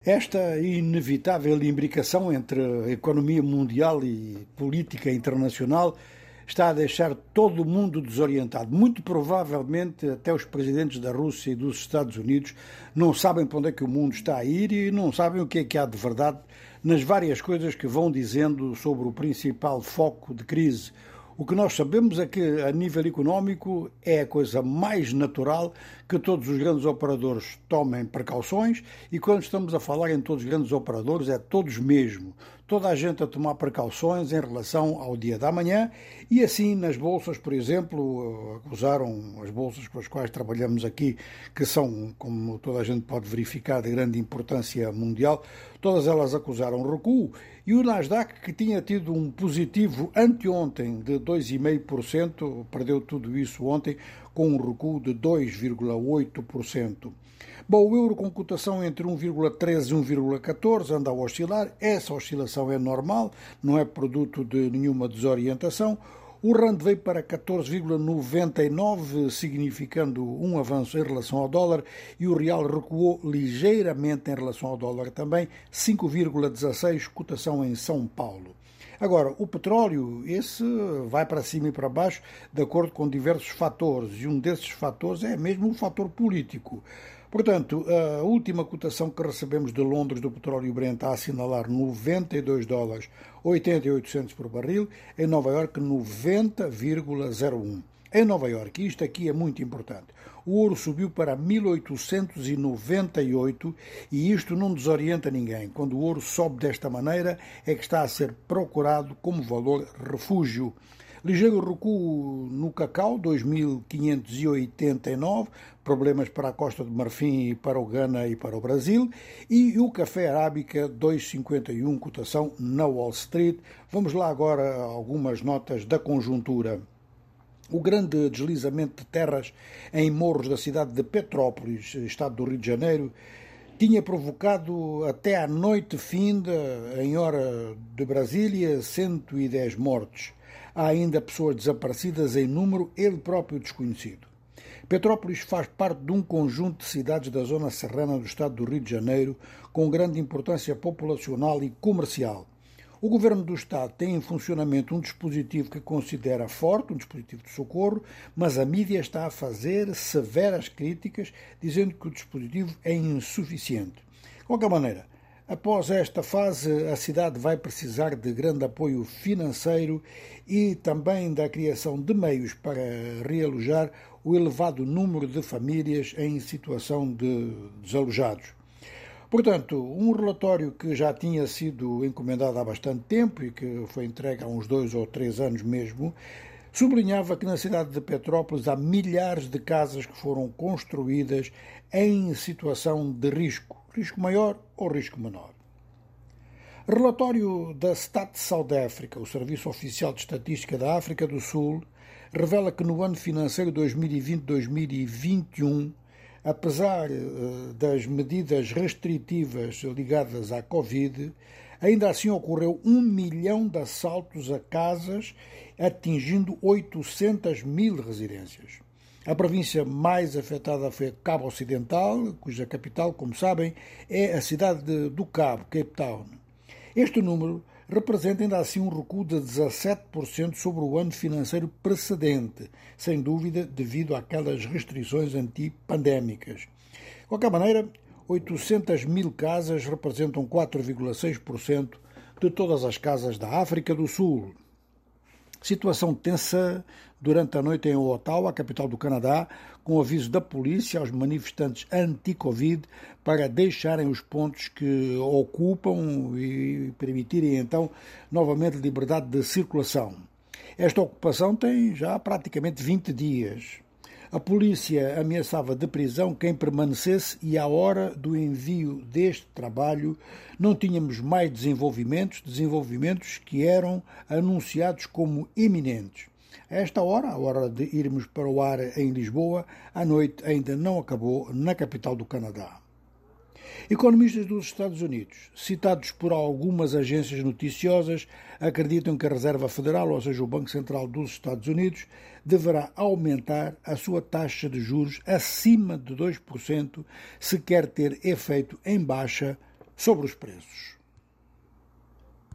Esta inevitável imbricação entre a economia mundial e política internacional está a deixar todo o mundo desorientado. Muito provavelmente até os presidentes da Rússia e dos Estados Unidos não sabem para onde é que o mundo está a ir e não sabem o que é que há de verdade nas várias coisas que vão dizendo sobre o principal foco de crise. O que nós sabemos é que, a nível económico, é a coisa mais natural que todos os grandes operadores tomem precauções, e quando estamos a falar em todos os grandes operadores, é todos mesmo. Toda a gente a tomar precauções em relação ao dia da manhã, e assim nas bolsas, por exemplo, acusaram as bolsas com as quais trabalhamos aqui, que são, como toda a gente pode verificar, de grande importância mundial, todas elas acusaram recuo, e o Nasdaq, que tinha tido um positivo anteontem de 2,5%, perdeu tudo isso ontem com um recuo de 2,8%. Bom, o euro com cotação entre 1,13 e 1,14 anda a oscilar. Essa oscilação é normal, não é produto de nenhuma desorientação. O rand veio para 14,99, significando um avanço em relação ao dólar, e o real recuou ligeiramente em relação ao dólar também, 5,16, cotação em São Paulo. Agora, o petróleo, esse vai para cima e para baixo de acordo com diversos fatores, e um desses fatores é mesmo o fator político. Portanto, a última cotação que recebemos de Londres do petróleo Brent a assinalar 92 dólares 88 centos por barril, em Nova Iorque 90,01. Em Nova Iorque, isto aqui é muito importante, o ouro subiu para 1898 e isto não desorienta ninguém. Quando o ouro sobe desta maneira é que está a ser procurado como valor refúgio. Ligeiro recuo no cacau, 2.589, problemas para a Costa do Marfim, para o Ghana e para o Brasil, e o café arábica, 2,51, cotação na Wall Street. Vamos lá agora a algumas notas da conjuntura. O grande deslizamento de terras em morros da cidade de Petrópolis, estado do Rio de Janeiro, tinha provocado até à noite finda, em hora de Brasília, 110 mortes. Há ainda pessoas desaparecidas em número, ele próprio desconhecido. Petrópolis faz parte de um conjunto de cidades da zona serrana do estado do Rio de Janeiro, com grande importância populacional e comercial. O governo do estado tem em funcionamento um dispositivo que considera forte, um dispositivo de socorro, mas a mídia está a fazer severas críticas, dizendo que o dispositivo é insuficiente. De qualquer maneira, após esta fase, a cidade vai precisar de grande apoio financeiro e também da criação de meios para realojar o elevado número de famílias em situação de desalojados. Portanto, um relatório que já tinha sido encomendado há bastante tempo e que foi entregue há uns 2 ou 3 anos mesmo, sublinhava que na cidade de Petrópolis há milhares de casas que foram construídas em situação de risco maior ou risco menor. Relatório da Stat South Africa, o Serviço Oficial de Estatística da África do Sul, revela que no ano financeiro 2020-2021, apesar das medidas restritivas ligadas à Covid, ainda assim ocorreu 1 milhão de assaltos a casas, atingindo 800 mil residências. A província mais afetada foi Cabo Ocidental, cuja capital, como sabem, é a cidade do Cabo, Cape Town. Este número representa ainda assim um recuo de 17% sobre o ano financeiro precedente, sem dúvida devido àquelas restrições antipandémicas. De qualquer maneira, 800 mil casas representam 4,6% de todas as casas da África do Sul. Situação tensa durante a noite em Ottawa, a capital do Canadá, com aviso da polícia aos manifestantes anti-Covid para deixarem os pontos que ocupam e permitirem então novamente liberdade de circulação. Esta ocupação tem já praticamente 20 dias. A polícia ameaçava de prisão quem permanecesse e à hora do envio deste trabalho não tínhamos mais desenvolvimentos que eram anunciados como iminentes. A esta hora, a hora de irmos para o ar em Lisboa, a noite ainda não acabou na capital do Canadá. Economistas dos Estados Unidos, citados por algumas agências noticiosas, acreditam que a Reserva Federal, ou seja, o Banco Central dos Estados Unidos, deverá aumentar a sua taxa de juros acima de 2% se quer ter efeito em baixa sobre os preços.